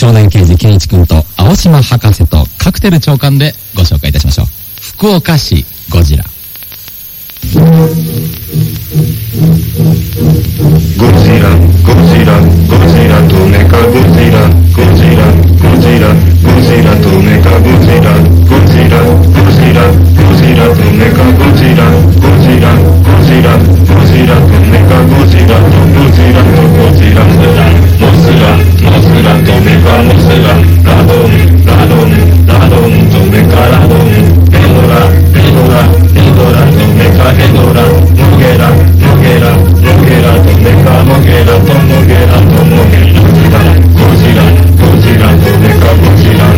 少年刑事健一君と青島博士とカクテル長官でご紹介いたしましょう。福岡市ゴジラ。 ゴジラ、ゴジラ、ゴジラとメカゴジラ、ゴジラ、ゴジラ、ゴジラとメカゴジラ、ゴジラ、ゴジラ、ゴジラとメカゴジラ、ゴジラ、ゴジラ、ゴジラとメカゴジラとゴジラとゴジラ、モスラ、モスラとメカモスラ、ラドン、ラドン、ラドンとメカラドン、エドラ、エドラ、エドラとメカエドラ、モゲラ、モゲラ、モゲラとメカモゲラとモゲラとモゲラ、ゴジラ、ゴジラとメカゴジラ。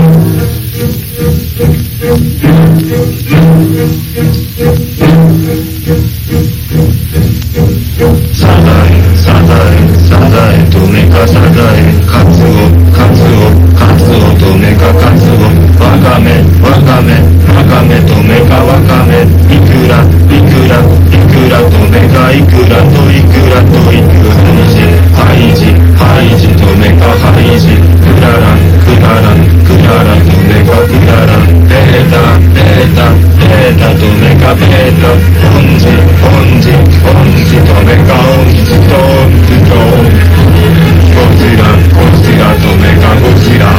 サザエ、サザエ、サザエとメカサザエ、カツオ、カツオ、カツオとメカカツオ、ワカメ、ワカメ、ワカメとメカワカメ、イクラ、イクラ、イクラとメカイクラとイクラとイクハイジ、ハイジとメカハイジ、クララ、クララ、クララとメカクララ、ベータ、ベータ、ベータとメカベータ、オンジ、オンジ、オンジとメカオンジとオンジとゴジラ、ゴジラとメカゴジラ。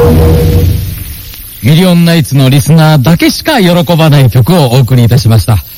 ミリオンナイツのリスナーだけしか喜ばない曲をお送りいたしました。